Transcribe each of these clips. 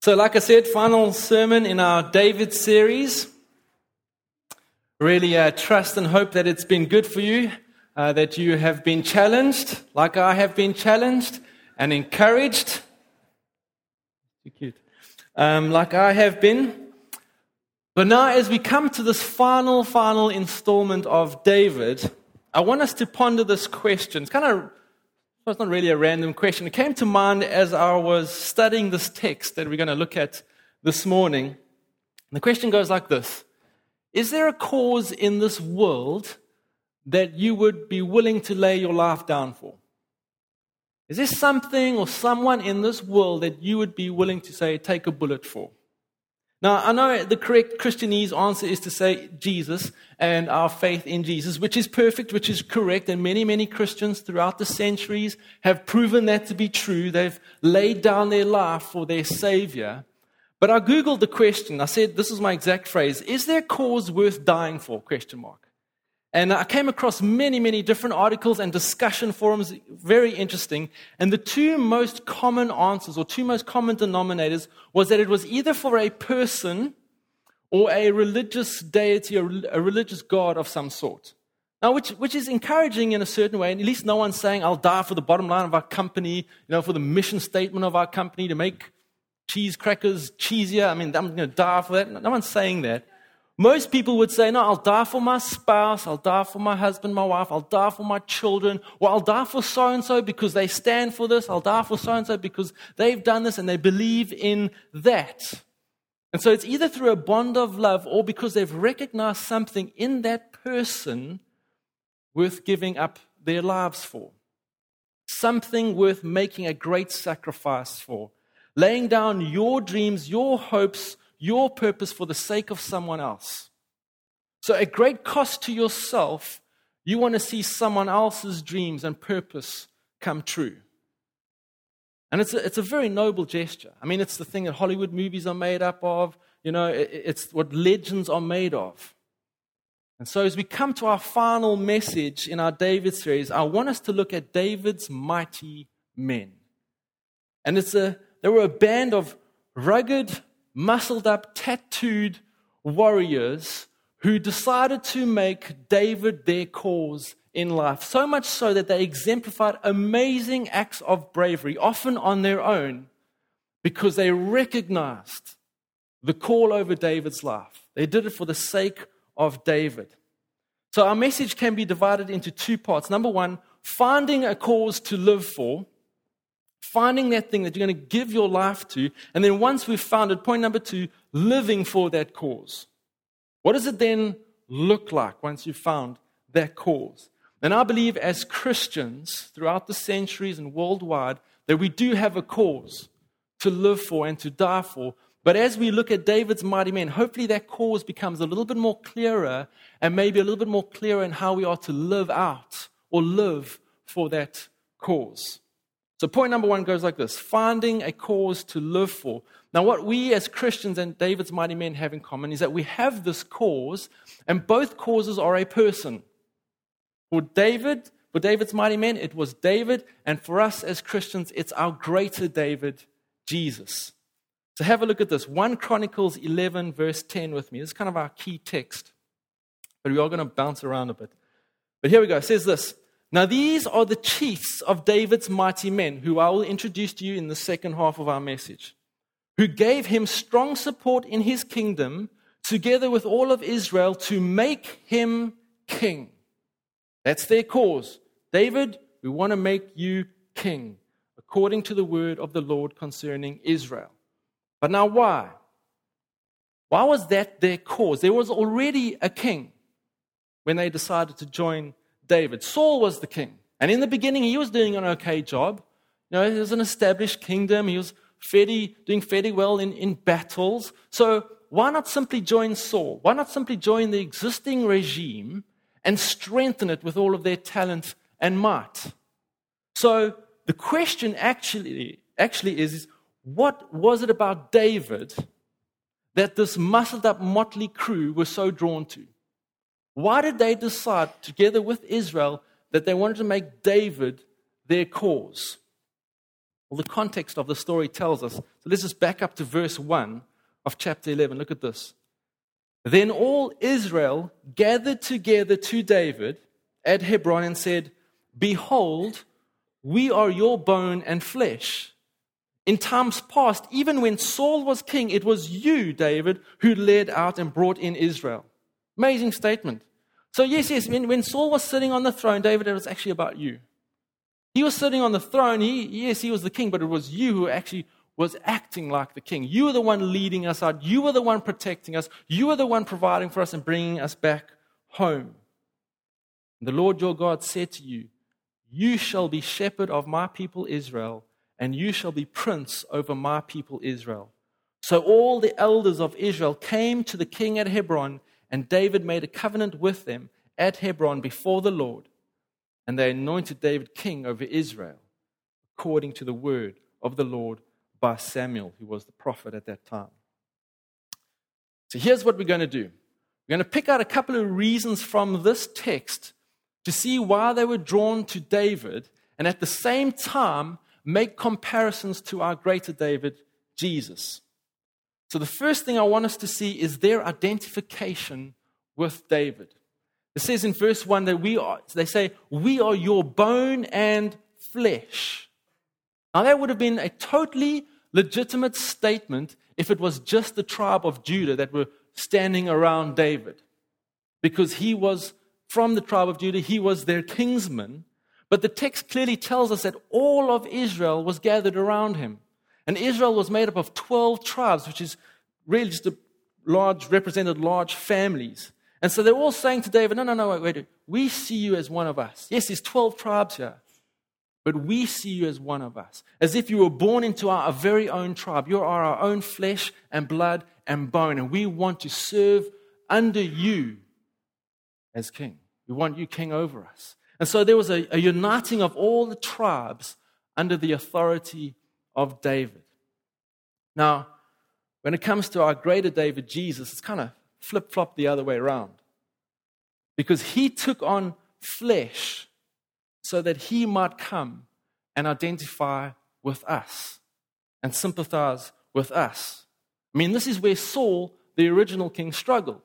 So like I said, final sermon in our David series. Really trust and hope that it's been good for you, that you have been challenged, like I have been challenged, and encouraged. Too cute. Like I have been. But now as we come to this final installment of David, I want us to ponder this question. It's not really a random question. It came to mind as I was studying this text that we're going to look at this morning. And the question goes like this. Is there a cause in this world that you would be willing to lay your life down for? Is there something or someone in this world that you would be willing to say, take a bullet for? Now, I know the correct Christianese answer is to say Jesus and our faith in Jesus, which is perfect, which is correct, and many Christians throughout the centuries have proven that to be true. They've laid down their life for their Savior. But I Googled the question. I said, this is my exact phrase, is there a cause worth dying for? ? And I came across many different articles and discussion forums, very interesting. And the two most common answers, or two most common denominators, was that it was either for a person or a religious deity, or a religious god of some sort. Now, which is encouraging in a certain way, and at least no one's saying, I'll die for the bottom line of our company, for the mission statement of our company to make cheese crackers cheesier. I'm going to die for that. No one's saying that. Most people would say, no, I'll die for my spouse, I'll die for my husband, my wife, I'll die for my children, or I'll die for so-and-so because they stand for this, I'll die for so-and-so because they've done this and they believe in that. And so it's either through a bond of love or because they've recognized something in that person worth giving up their lives for. Something worth making a great sacrifice for. Laying down your dreams, your hopes, your purpose for the sake of someone else. So at great cost to yourself, you want to see someone else's dreams and purpose come true. And it's a very noble gesture. I mean, it's the thing that Hollywood movies are made up of. It's what legends are made of. And so as we come to our final message in our David series, I want us to look at David's mighty men. And they were a band of rugged, muscled up, tattooed warriors who decided to make David their cause in life. So much so that they exemplified amazing acts of bravery, often on their own, because they recognized the call over David's life. They did it for the sake of David. So our message can be divided into two parts. Number one, finding a cause to live for. Finding that thing that you're going to give your life to, and then once we've found it, point number two, living for that cause. What does it then look like once you've found that cause? And I believe as Christians throughout the centuries and worldwide that we do have a cause to live for and to die for. But as we look at David's mighty men, hopefully that cause becomes a little bit more clearer and maybe a little bit more clearer in how we are to live out or live for that cause. So point number one goes like this, finding a cause to live for. Now what we as Christians and David's mighty men have in common is that we have this cause, and both causes are a person. For David's mighty men, it was David, and for us as Christians, it's our greater David, Jesus. So have a look at this, 1 Chronicles 11 verse 10 with me. This is kind of our key text, but we are going to bounce around a bit. But here we go, it says this. Now these are the chiefs of David's mighty men, who I will introduce to you in the second half of our message, who gave him strong support in his kingdom, together with all of Israel, to make him king. That's their cause. David, we want to make you king, according to the word of the Lord concerning Israel. But now why? Why was that their cause? There was already a king when they decided to join David. Saul was the king. And in the beginning, he was doing an okay job. It was an established kingdom. He was doing fairly well in battles. So why not simply join Saul? Why not simply join the existing regime and strengthen it with all of their talent and might? So the question actually is, what was it about David that this muscled up motley crew were so drawn to? Why did they decide, together with Israel, that they wanted to make David their cause? Well, the context of the story tells us. So let's just back up to verse 1 of chapter 11. Look at this. Then all Israel gathered together to David at Hebron and said, "Behold, we are your bone and flesh. In times past, even when Saul was king, it was you, David, who led out and brought in Israel." Amazing statement. So yes, when Saul was sitting on the throne, David, it was actually about you. He was sitting on the throne. He was the king, but it was you who actually was acting like the king. You were the one leading us out. You were the one protecting us. You were the one providing for us and bringing us back home. And the Lord your God said to you, "You shall be shepherd of my people Israel, and you shall be prince over my people Israel." So all the elders of Israel came to the king at Hebron, and David made a covenant with them at Hebron before the Lord. And they anointed David king over Israel, according to the word of the Lord by Samuel, who was the prophet at that time. So here's what we're going to do. We're going to pick out a couple of reasons from this text to see why they were drawn to David, and at the same time make comparisons to our greater David, Jesus. So the first thing I want us to see is their identification with David. It says in verse 1 that they say, "We are your bone and flesh." Now that would have been a totally legitimate statement if it was just the tribe of Judah that were standing around David. Because he was from the tribe of Judah, he was their kinsman. But the text clearly tells us that all of Israel was gathered around him. And Israel was made up of 12 tribes, which is really just represented large families. And so they're all saying to David, no, wait, we see you as one of us. Yes, there's 12 tribes here, but we see you as one of us. As if you were born into our very own tribe. You are our own flesh and blood and bone, and we want to serve under you as king. We want you king over us. And so there was a uniting of all the tribes under the authority of David. Now, when it comes to our greater David, Jesus, it's kind of flip-flop the other way around. Because he took on flesh so that he might come and identify with us and sympathize with us. I mean, this is where Saul, the original king, struggled.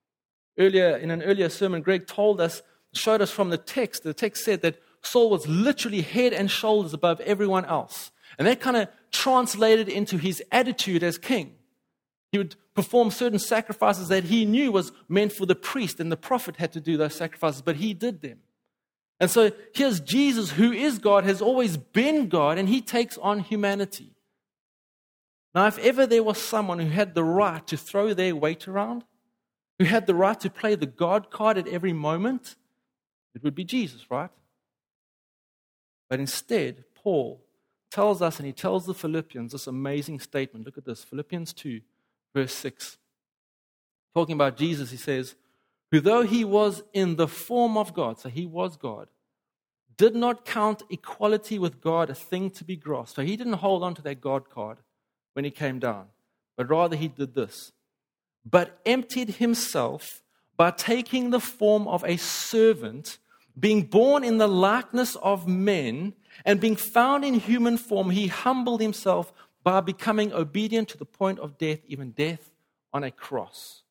In an earlier sermon, Greg showed us from the text said that Saul was literally head and shoulders above everyone else. And that kind of translated into his attitude as king. He would perform certain sacrifices that he knew was meant for the priest, and the prophet had to do those sacrifices, but he did them. And so here's Jesus, who is God, has always been God, and he takes on humanity. Now, if ever there was someone who had the right to throw their weight around, who had the right to play the God card at every moment, it would be Jesus, right? But instead, Paul tells us, and he tells the Philippians this amazing statement. Look at this, Philippians 2, verse 6. Talking about Jesus, he says, "Who though he was in the form of God," so he was God, "did not count equality with God a thing to be grasped." So he didn't hold on to that God card when he came down, but rather he did this. "But emptied himself by taking the form of a servant, being born in the likeness of men, and being found in human form, he humbled himself by becoming obedient to the point of death, even death on a cross."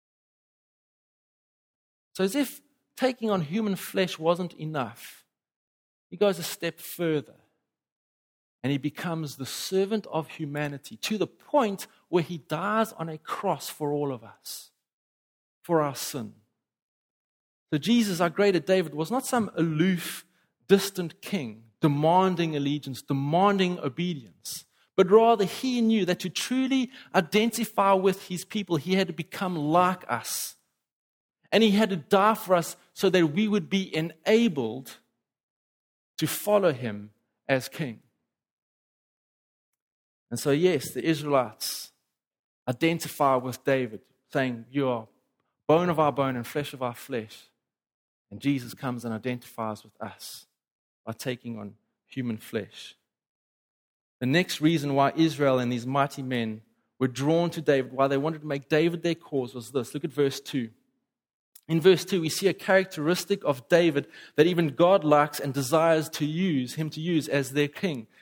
So as if taking on human flesh wasn't enough, he goes a step further. And he becomes the servant of humanity to the point where he dies on a cross for all of us, for our sin. So Jesus, our greater David, was not some aloof, distant king demanding allegiance, demanding obedience, but rather he knew that to truly identify with his people, he had to become like us. And he had to die for us so that we would be enabled to follow him as king. And so, yes, the Israelites identify with David, saying, "You are bone of our bone and flesh of our flesh." And Jesus comes and identifies with us by taking on human flesh. The next reason why Israel and these mighty men were drawn to David, why they wanted to make David their cause, was this. Look at verse 2. In verse 2, we see a characteristic of David that even God likes and desires to use as their king.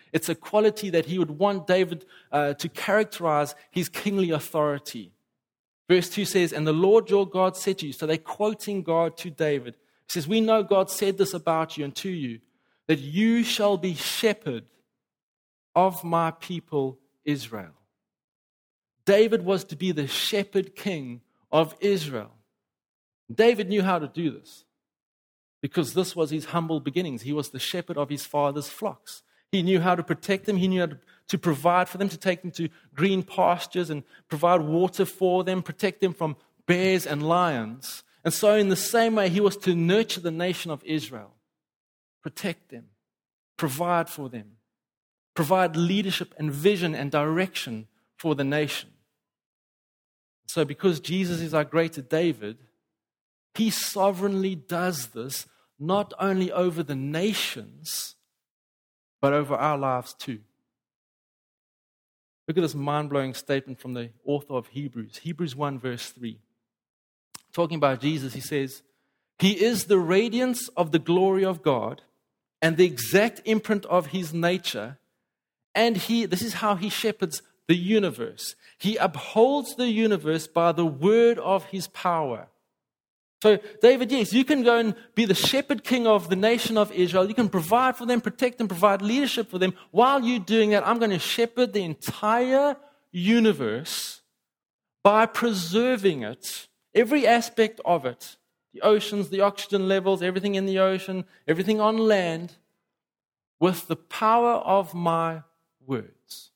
It's a quality that he would want David to characterize his kingly authority. Verse 2 says, "And the Lord your God said to you," so they're quoting God to David. He says, "We know God said this about you and to you, that you shall be shepherd of my people Israel." David was to be the shepherd king of Israel. David knew how to do this because this was his humble beginnings. He was the shepherd of his father's flocks. He knew how to protect them. He knew how to provide for them, to take them to green pastures and provide water for them, protect them from bears and lions. And so in the same way, he was to nurture the nation of Israel, protect them, provide for them, provide leadership and vision and direction for the nation. So because Jesus is our greater David, he sovereignly does this not only over the nations, but over our lives too. Look at this mind-blowing statement from the author of Hebrews. Hebrews 1 verse 3. Talking about Jesus, he says, "He is the radiance of the glory of God and the exact imprint of his nature. And this is how he shepherds the universe. He upholds the universe by the word of his power." So, David, yes, you can go and be the shepherd king of the nation of Israel. You can provide for them, protect them, provide leadership for them. While you're doing that, I'm going to shepherd the entire universe by preserving it, every aspect of it, the oceans, the oxygen levels, everything in the ocean, everything on land, with the power of my words.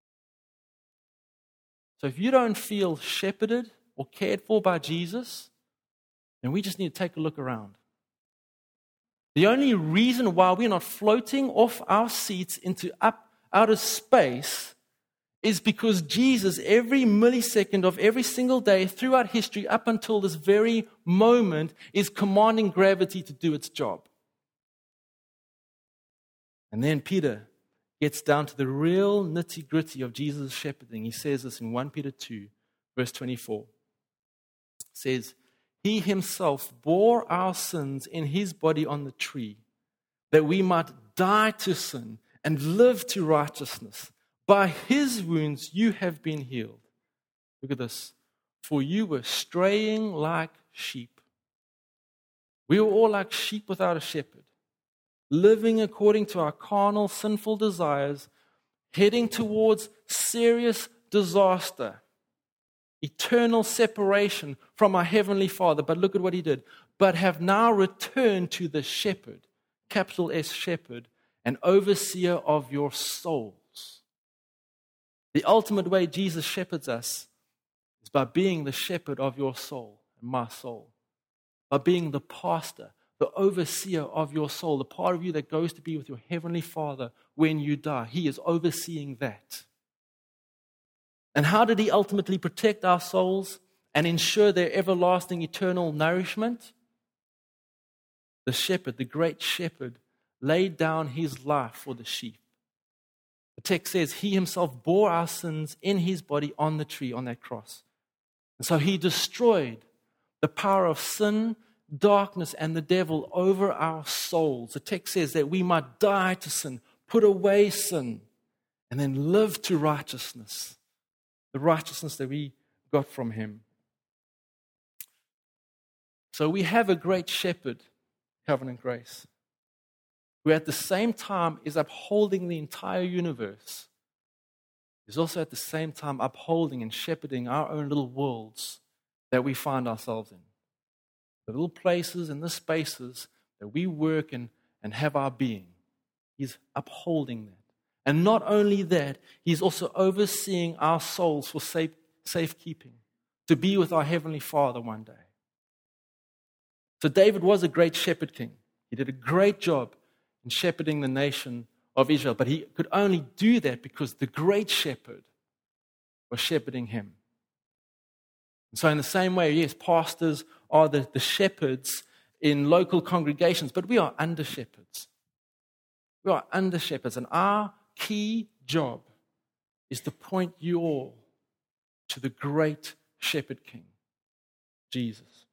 So if you don't feel shepherded or cared for by Jesus, then we just need to take a look around. The only reason why we're not floating off our seats into outer space is because Jesus, every millisecond of every single day throughout history up until this very moment, is commanding gravity to do its job. And then Peter gets down to the real nitty-gritty of Jesus' shepherding. He says this in 1 Peter 2, verse 24. It says, "He himself bore our sins in his body on the tree, that we might die to sin and live to righteousness. By his wounds you have been healed." Look at this. "For you were straying like sheep." We were all like sheep without a shepherd, living according to our carnal, sinful desires, heading towards serious disaster, eternal separation from our Heavenly Father. But look at what he did. "But have now returned to the shepherd," capital S shepherd, "and overseer of your souls." The ultimate way Jesus shepherds us is by being the shepherd of your soul and my soul. By being the pastor, the overseer of your soul, the part of you that goes to be with your Heavenly Father when you die. He is overseeing that. And how did he ultimately protect our souls and ensure their everlasting, eternal nourishment? The shepherd, the great shepherd, laid down his life for the sheep. The text says he himself bore our sins in his body on the tree, on that cross. And so he destroyed the power of sin, darkness, and the devil over our souls. The text says that we might die to sin, put away sin, and then live to righteousness. The righteousness that we got from him. So we have a great shepherd, Covenant Grace, who at the same time is upholding the entire universe. He's also at the same time upholding and shepherding our own little worlds that we find ourselves in. The little places and the spaces that we work and have our being. He's upholding that. And not only that, he's also overseeing our souls for safekeeping, to be with our Heavenly Father one day. So David was a great shepherd king. He did a great job in shepherding the nation of Israel, but he could only do that because the great shepherd was shepherding him. And so in the same way, yes, pastors are the shepherds in local congregations, but we are under shepherds. We are under shepherds, and our key job is to point you all to the great shepherd king, Jesus.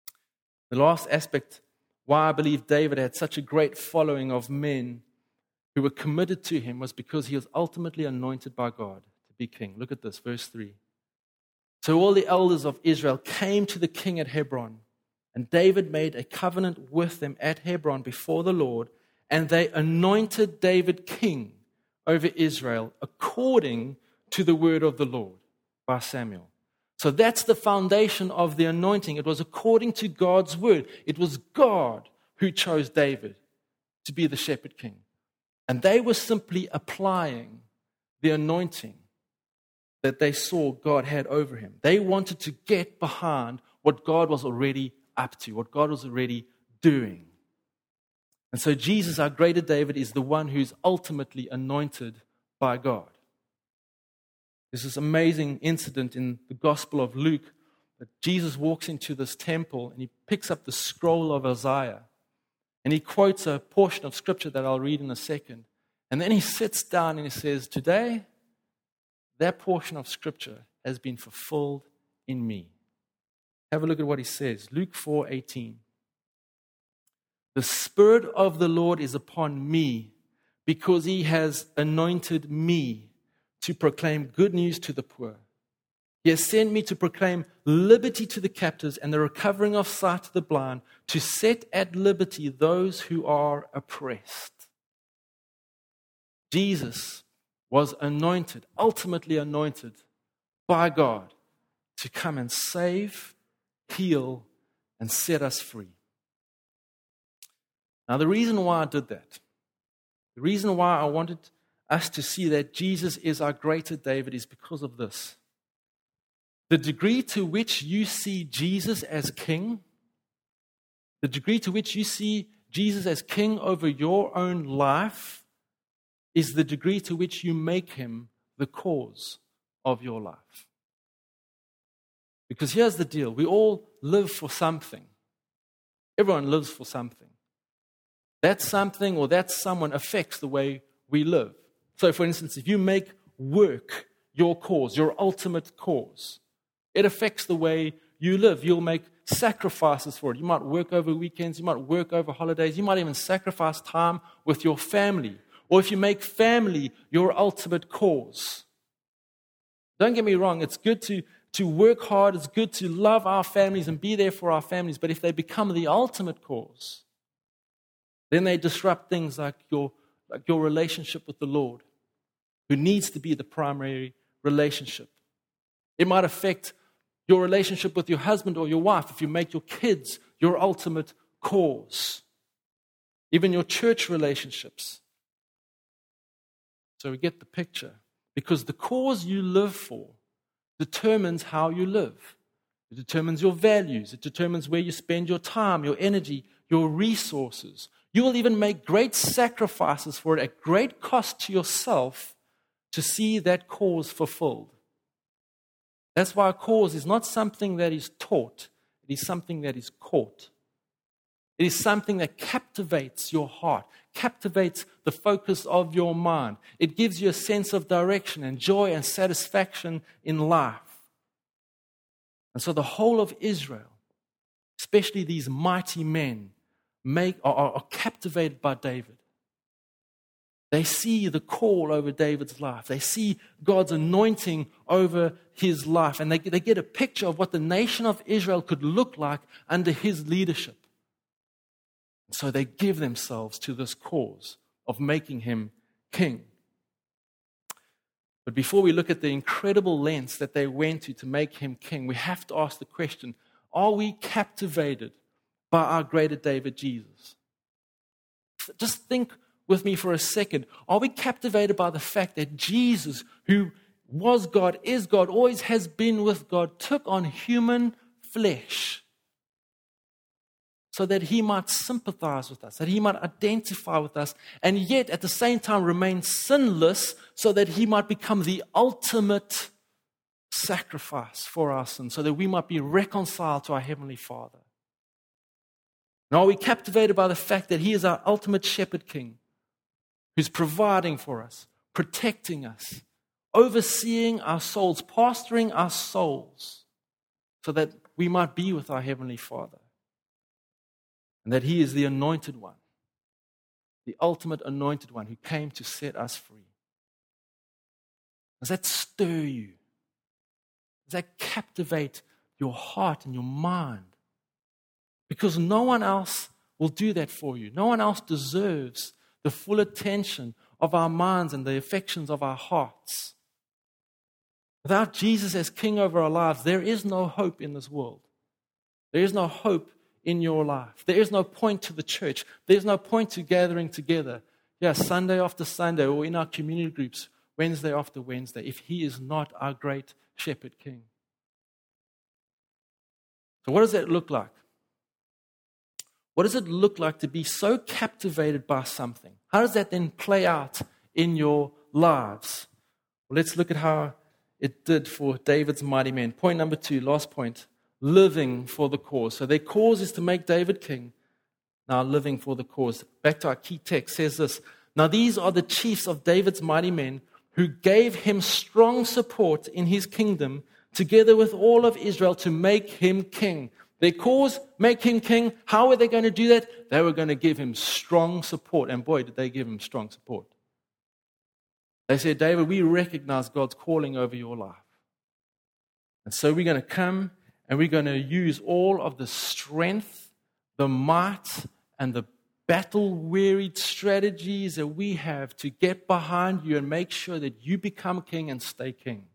The last aspect why I believe David had such a great following of men who were committed to him was because he was ultimately anointed by God to be king. Look at this, verse 3. So all the elders of Israel came to the king at Hebron, and David made a covenant with them at Hebron before the Lord, and they anointed David king over Israel according to the word of the Lord by Samuel. So that's the foundation of the anointing. It was according to God's word. It was God who chose David to be the shepherd king. And they were simply applying the anointing that they saw God had over him. They wanted to get behind what God was already up to, what God was already doing. And so Jesus, our greater David, is the one who's ultimately anointed by God. There's this amazing incident in the Gospel of Luke that Jesus walks into this temple and he picks up the scroll of Isaiah and he quotes a portion of scripture that I'll read in a second. And then he sits down and he says, today, that portion of scripture has been fulfilled in me. Have a look at what he says. Luke 4:18. The Spirit of the Lord is upon me because he has anointed me to proclaim good news to the poor. He has sent me to proclaim liberty to the captives and the recovering of sight to the blind, to set at liberty those who are oppressed. Jesus was anointed, ultimately anointed by God to come and save, heal, and set us free. Now, the reason why I did that, the reason why I wanted us to see that Jesus is our greater David is because of this. The degree to which you see Jesus as king, the degree to which you see Jesus as king over your own life, is the degree to which you make him the cause of your life. Because here's the deal. We all live for something. Everyone lives for something. That something or that someone affects the way we live. So, for instance, if you make work your cause, your ultimate cause, it affects the way you live. You'll make sacrifices for it. You might work over weekends. You might work over holidays. You might even sacrifice time with your family. Or if you make family your ultimate cause. Don't get me wrong. It's good to work hard. It's good to love our families and be there for our families. But if they become the ultimate cause, then they disrupt things like your relationship with the Lord, who needs to be the primary relationship. It might affect your relationship with your husband or your wife if you make your kids your ultimate cause. Even your church relationships. So we get the picture. Because the cause you live for determines how you live. It determines your values. It determines where you spend your time, your energy, your resources. You will even make great sacrifices for it at great cost to yourself to see that cause fulfilled. That's why a cause is not something that is taught. It is something that is caught. It is something that captivates your heart, captivates the focus of your mind. It gives you a sense of direction and joy and satisfaction in life. And so the whole of Israel, especially these mighty men, are captivated by David. They see the call over David's life. They see God's anointing over his life. And they get a picture of what the nation of Israel could look like under his leadership. And so they give themselves to this cause of making him king. But before we look at the incredible lengths that they went to make him king, we have to ask the question, are we captivated by our greater David, Jesus? Just think with me for a second. Are we captivated by the fact that Jesus, who was God, is God, always has been with God, took on human flesh so that he might sympathize with us, that he might identify with us, and yet at the same time remain sinless so that he might become the ultimate sacrifice for our sins, so that we might be reconciled to our Heavenly Father? Now, are we captivated by the fact that he is our ultimate shepherd king, who's providing for us, protecting us, overseeing our souls, pastoring our souls, so that we might be with our Heavenly Father, and that he is the anointed one? the ultimate anointed one who came to set us free? Does that stir you? Does that captivate your heart and your mind? Because no one else will do that for you. No one else deserves the full attention of our minds and the affections of our hearts. Without Jesus as King over our lives, there is no hope in this world. There is no hope in your life. There is no point to the church. There's no point to gathering together, Sunday after Sunday, or in our community groups, Wednesday after Wednesday, if He is not our great shepherd king. So what does that look like? What does it look like to be so captivated by something? How does that then play out in your lives? Well, let's look at how it did for David's mighty men. Point number 2, last point, living for the cause. So their cause is to make David king. Now living for the cause. Back to our key text, says this. Now these are the chiefs of David's mighty men who gave him strong support in his kingdom, together with all of Israel, to make him king. Their cause, make him king. How were they going to do that? They were going to give him strong support. And boy, did they give him strong support. They said, David, we recognize God's calling over your life. And so we're going to come and we're going to use all of the strength, the might, and the battle-wearied strategies that we have to get behind you and make sure that you become king and stay king.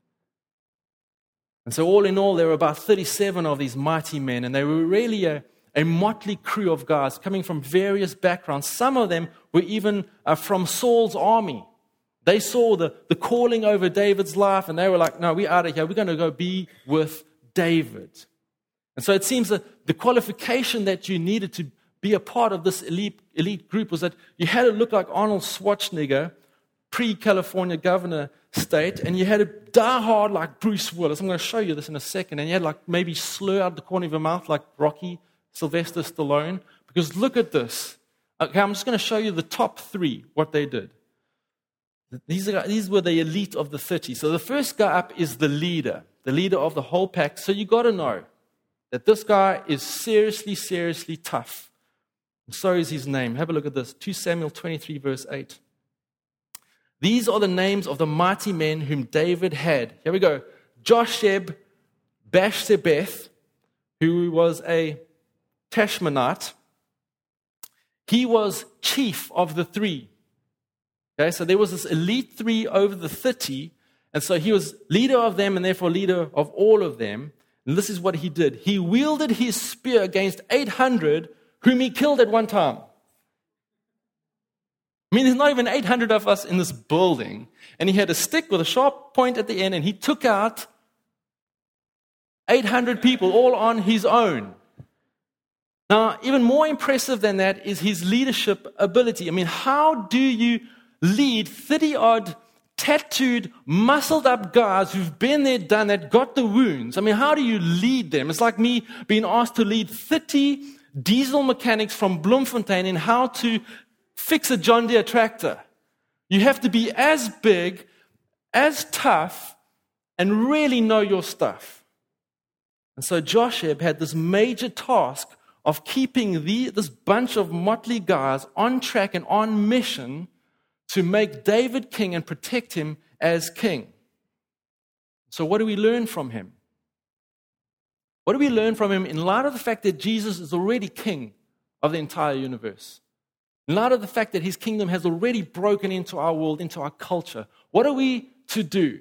And so all in all, there were about 37 of these mighty men, and they were really a motley crew of guys coming from various backgrounds. Some of them were even from Saul's army. They saw the calling over David's life, and they were like, no, we're out of here. We're going to go be with David. And so it seems that the qualification that you needed to be a part of this elite group was that you had to look like Arnold Schwarzenegger, pre-California governor state, and you had to die hard like Bruce Willis. I'm going to show you this in a second. And you had like maybe slur out the corner of your mouth like Rocky, Sylvester Stallone. Because look at this. Okay, I'm just going to show you the top 3, what they did. These were the elite of the 30. So the first guy up is the leader of the whole pack. So you got to know that this guy is seriously, seriously tough. And so is his name. Have a look at this. 2 Samuel 23, verse 8. These are the names of the mighty men whom David had. Here we go. Josheb Bashebeth, who was a Tashmanite. He was chief of the 3. Okay, so there was this elite 3 over the 30, and so he was leader of them and therefore leader of all of them. And this is what he did. He wielded his spear against 800 whom he killed at one time. I mean, there's not even 800 of us in this building. And he had a stick with a sharp point at the end, and he took out 800 people all on his own. Now, even more impressive than that is his leadership ability. I mean, how do you lead 30-odd tattooed, muscled-up guys who've been there, done that, got the wounds? I mean, how do you lead them? It's like me being asked to lead 30 diesel mechanics from Bloemfontein in how to fix a John Deere tractor. You have to be as big, as tough, and really know your stuff. And so Josheb had this major task of keeping this bunch of motley guys on track and on mission to make David king and protect him as king. So what do we learn from him? What do we learn from him in light of the fact that Jesus is already king of the entire universe? In light of the fact that his kingdom has already broken into our world, into our culture, what are we to do?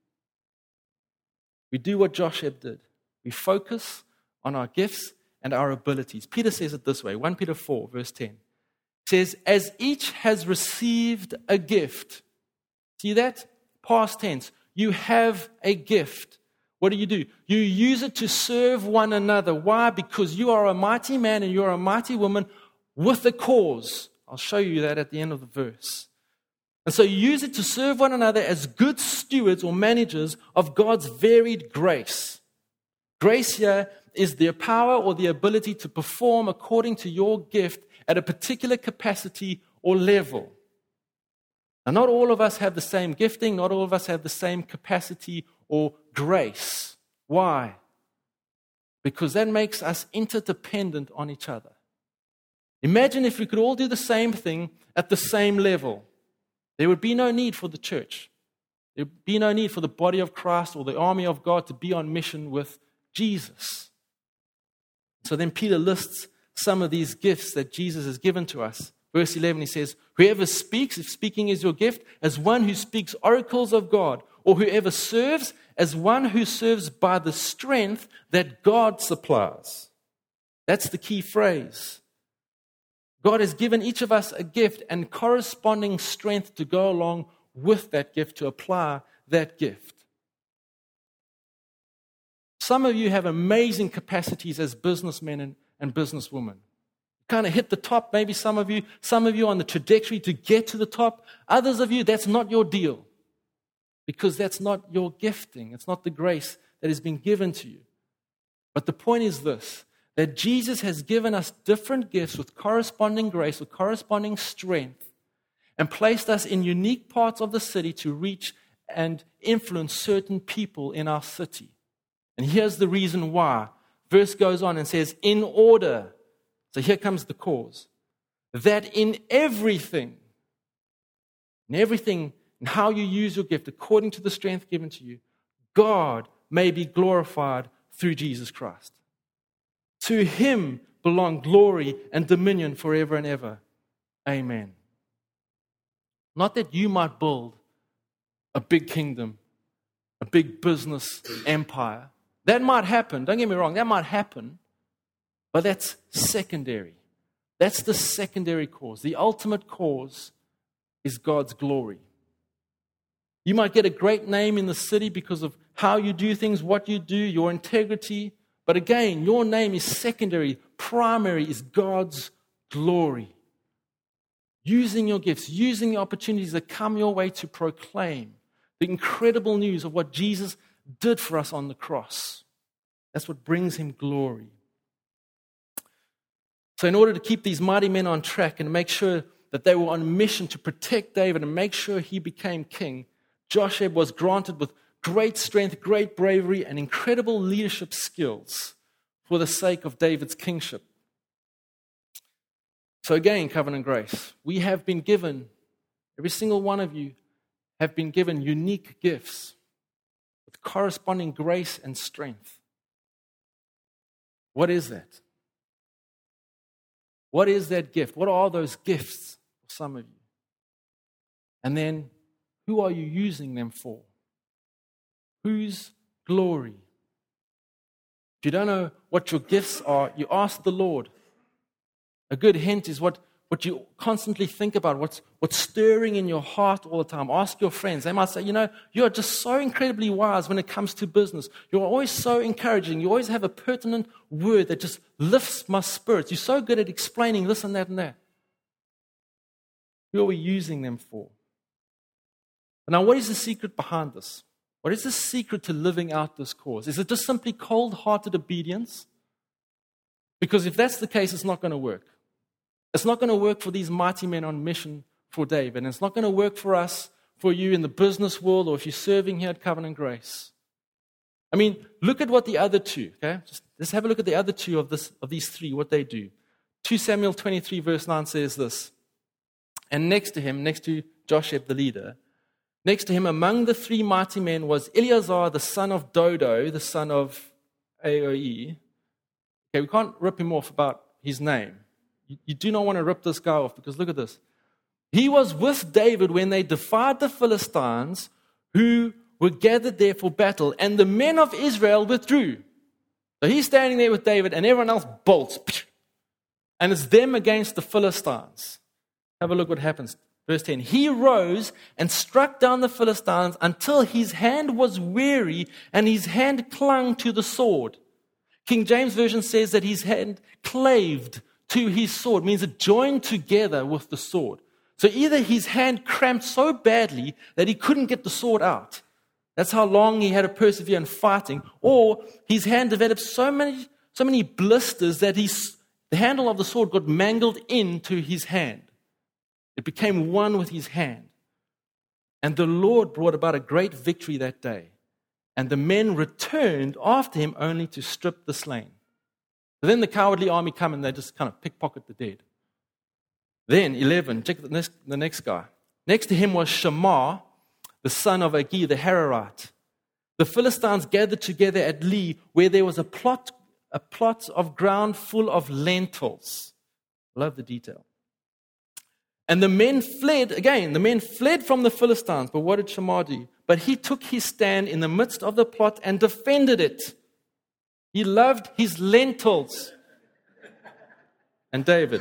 We do what Josheb did. We focus on our gifts and our abilities. Peter says it this way, 1 Peter 4, verse 10. It says, as each has received a gift. See that? Past tense. You have a gift. What do? You use it to serve one another. Why? Because you are a mighty man and you are a mighty woman with a cause. I'll show you that at the end of the verse. And so you use it to serve one another as good stewards or managers of God's varied grace. Grace here is the power or the ability to perform according to your gift at a particular capacity or level. Now, not all of us have the same gifting, not all of us have the same capacity or grace. Why? Because that makes us interdependent on each other. Imagine if we could all do the same thing at the same level. There would be no need for the church. There would be no need for the body of Christ or the army of God to be on mission with Jesus. So then Peter lists some of these gifts that Jesus has given to us. Verse 11, he says, whoever speaks, if speaking is your gift, as one who speaks oracles of God, or whoever serves, as one who serves by the strength that God supplies. That's the key phrase. God has given each of us a gift and corresponding strength to go along with that gift, to apply that gift. Some of you have amazing capacities as businessmen and businesswomen. Kind of hit the top, maybe some of you on the trajectory to get to the top. Others of you, that's not your deal, because that's not your gifting. It's not the grace that has been given to you. But the point is this, that Jesus has given us different gifts with corresponding grace, with corresponding strength, and placed us in unique parts of the city to reach and influence certain people in our city. And here's the reason why. Verse goes on and says, in order. So here comes the cause. That in everything, in how you use your gift, according to the strength given to you, God may be glorified through Jesus Christ. To him belong glory and dominion forever and ever. Amen. Not that you might build a big kingdom, a big business empire. That might happen. Don't get me wrong, that might happen. But that's secondary. That's the secondary cause. The ultimate cause is God's glory. You might get a great name in the city because of how you do things, what you do, your integrity. But again, your name is secondary. Primary is God's glory. Using your gifts, using the opportunities that come your way to proclaim the incredible news of what Jesus did for us on the cross. That's what brings him glory. So in order to keep these mighty men on track and make sure that they were on mission to protect David and make sure he became king, Joshua was granted with great strength, great bravery, and incredible leadership skills for the sake of David's kingship. So again, Covenant Grace, we have been given, every single one of you have been given unique gifts with corresponding grace and strength. What is that? What is that gift? What are those gifts for some of you? And then, who are you using them for? Whose glory? If you don't know what your gifts are, you ask the Lord. A good hint is what you constantly think about, what's stirring in your heart all the time. Ask your friends. They might say, you are just so incredibly wise when it comes to business. You're always so encouraging. You always have a pertinent word that just lifts my spirits. You're so good at explaining this and that and that. Who are we using them for? Now, what is the secret behind this? What is the secret to living out this cause? Is it just simply cold-hearted obedience? Because if that's the case, it's not going to work. It's not going to work for these mighty men on mission for David. And it's not going to work for us, for you in the business world, or if you're serving here at Covenant Grace. I mean, look at what the other two, okay? Just have a look at the other two of these three, what they do. 2 Samuel 23 verse 9 says this. And next to Joshua the leader, next to him among the three mighty men was Eleazar the son of Dodo, the son of Aoe. Okay, we can't rip him off about his name. You do not want to rip this guy off, because look at this. He was with David when they defied the Philistines who were gathered there for battle, and the men of Israel withdrew. So he's standing there with David, and everyone else bolts. And it's them against the Philistines. Have a look what happens. Verse 10. He rose and struck down the Philistines until his hand was weary and his hand clung to the sword. King James Version says that his hand claved to his sword, means it joined together with the sword. So either his hand cramped so badly that he couldn't get the sword out. That's how long he had to persevere in fighting. Or his hand developed so many blisters that the handle of the sword got mangled into his hand. It became one with his hand. And the Lord brought about a great victory that day. And the men returned after him only to strip the slain. But then the cowardly army come and they just kind of pickpocket the dead. Then, 11, check the next guy. Next to him was Shammah, the son of Agi, the Hararite. The Philistines gathered together at Lee, where there was a plot of ground full of lentils. Love the detail. And the men fled from the Philistines. But what did Shammah do? But he took his stand in the midst of the plot and defended it. He loved his lentils. And David.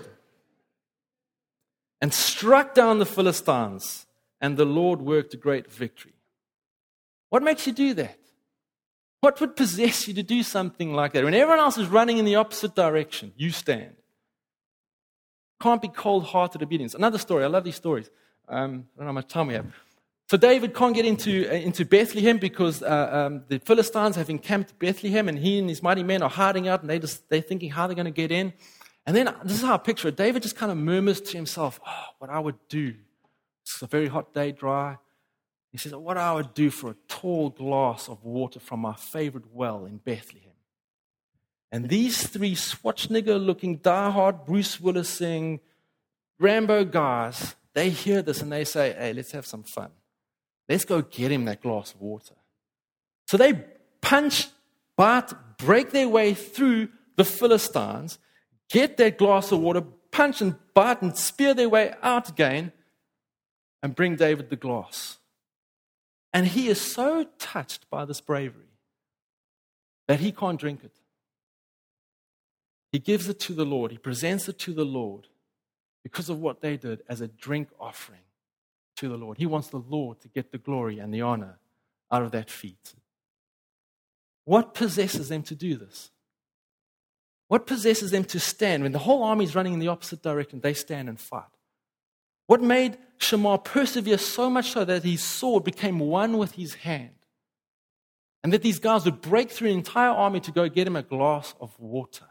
And struck down the Philistines. And the Lord worked a great victory. What makes you do that? What would possess you to do something like that? When everyone else is running in the opposite direction, you stand. Can't be cold-hearted obedience. Another story. I love these stories. I don't know how much time we have. So David can't get into Bethlehem because the Philistines have encamped Bethlehem, and he and his mighty men are hiding out, and they're thinking how they're going to get in. And then, this is how I picture it. David just kind of murmurs to himself, what I would do. It's a very hot day, dry. He says, what I would do for a tall glass of water from my favorite well in Bethlehem. And these three Schwarzenegger-looking, diehard Bruce Willis-ing Rambo guys, they hear this and they say, hey, let's have some fun. Let's go get him that glass of water. So they punch, bite, break their way through the Philistines, get that glass of water, punch and bite and spear their way out again, and bring David the glass. And he is so touched by this bravery that he can't drink it. He gives it to the Lord. He presents it to the Lord because of what they did as a drink offering to the Lord. He wants the Lord to get the glory and the honor out of that feat. What possesses them to do this? What possesses them to stand when the whole army is running in the opposite direction? They stand and fight. What made Shammah persevere so much so that his sword became one with his hand? And that these guys would break through an entire army to go get him a glass of water.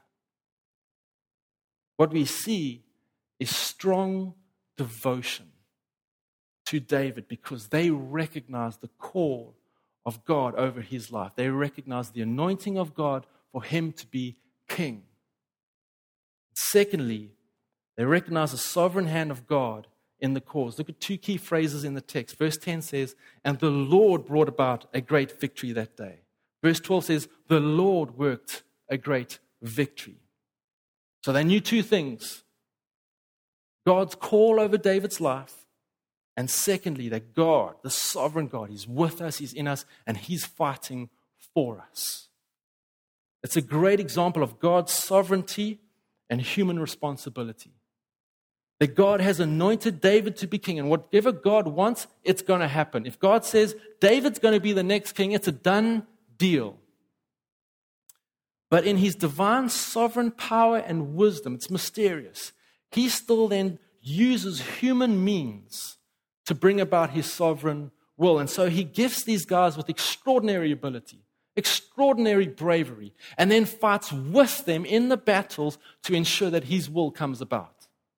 What we see is strong devotion to David because they recognize the call of God over his life. They recognize the anointing of God for him to be king. Secondly, they recognize the sovereign hand of God in the cause. Look at two key phrases in the text. Verse 10 says, and the Lord brought about a great victory that day. Verse 12 says, the Lord worked a great victory. So they knew two things. God's call over David's life. And secondly, that God, the sovereign God, is with us, He's in us, and He's fighting for us. It's a great example of God's sovereignty and human responsibility. That God has anointed David to be king, and whatever God wants, it's going to happen. If God says David's going to be the next king, it's a done deal. But in His divine sovereign power and wisdom, it's mysterious. He still then uses human means to bring about His sovereign will. And so He gifts these guys with extraordinary ability, extraordinary bravery, and then fights with them in the battles to ensure that His will comes about.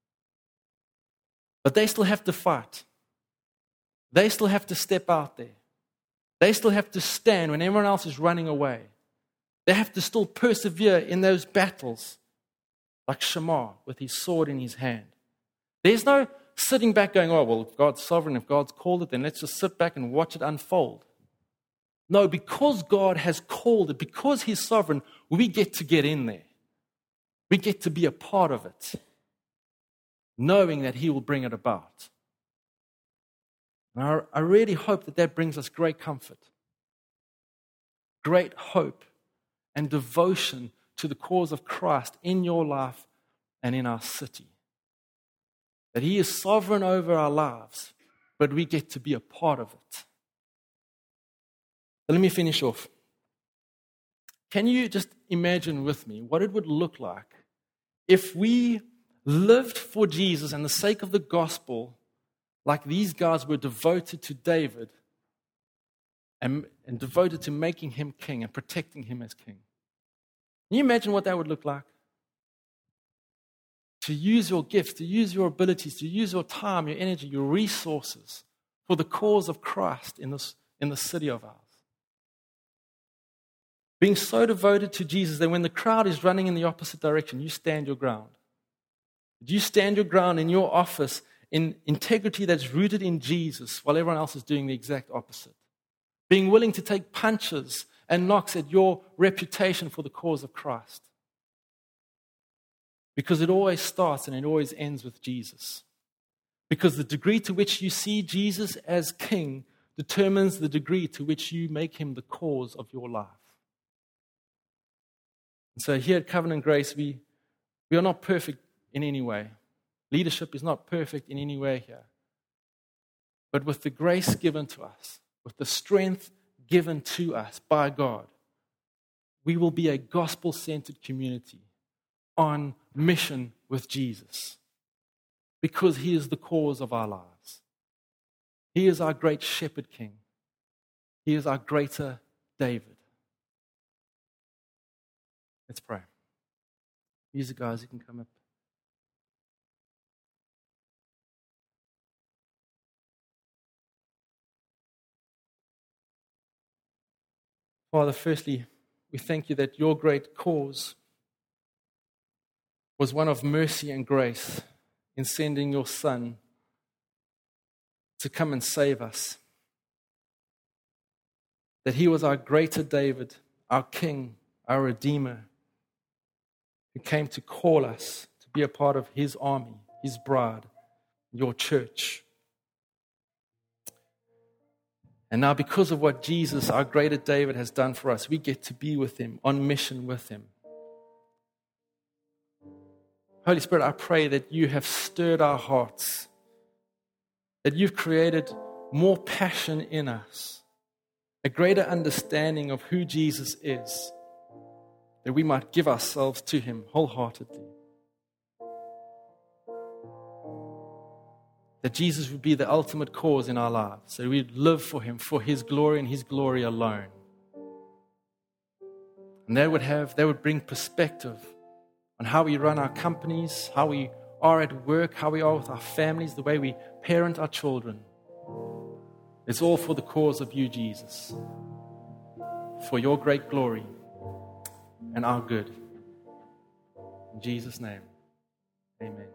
But they still have to fight. They still have to step out there. They still have to stand when everyone else is running away. They have to still persevere in those battles like Shammah with his sword in his hand. There's no sitting back going, oh, well, if God's sovereign, if God's called it, then let's just sit back and watch it unfold. No, because God has called it, because He's sovereign, we get to get in there. We get to be a part of it, knowing that He will bring it about. And I really hope that that brings us great comfort, great hope, and devotion to the cause of Christ in your life and in our city. That He is sovereign over our lives, but we get to be a part of it. So let me finish off. Can you just imagine with me what it would look like if we lived for Jesus and the sake of the gospel like these guys were devoted to David and devoted to making him king and protecting him as king? Can you imagine what that would look like? To use your gifts, to use your abilities, to use your time, your energy, your resources for the cause of Christ in the city of ours. Being so devoted to Jesus that when the crowd is running in the opposite direction, you stand your ground. That you stand your ground in your office in integrity that's rooted in Jesus while everyone else is doing the exact opposite. Being willing to take punches and knocks at your reputation for the cause of Christ. Because it always starts and it always ends with Jesus. Because the degree to which you see Jesus as King determines the degree to which you make him the cause of your life. And so here at Covenant Grace, we are not perfect in any way. Leadership is not perfect in any way here. But with the grace given to us, with the strength given to us by God, we will be a gospel-centered community on mission with Jesus. Because he is the cause of our lives. He is our great shepherd king. He is our greater David. Let's pray. Music guys, you can come up. Father, firstly, we thank you that your great cause was one of mercy and grace in sending your Son to come and save us. That he was our greater David, our King, our Redeemer, who came to call us to be a part of his army, his bride, your church. And now because of what Jesus, our greater David, has done for us, we get to be with him, on mission with him. Holy Spirit, I pray that you have stirred our hearts, that you've created more passion in us, a greater understanding of who Jesus is, that we might give ourselves to him wholeheartedly. That Jesus would be the ultimate cause in our lives, that we'd live for him, for his glory and his glory alone. And that would bring perspective on how we run our companies, how we are at work, how we are with our families, the way we parent our children. It's all for the cause of you, Jesus, for your great glory and our good. In Jesus' name, amen.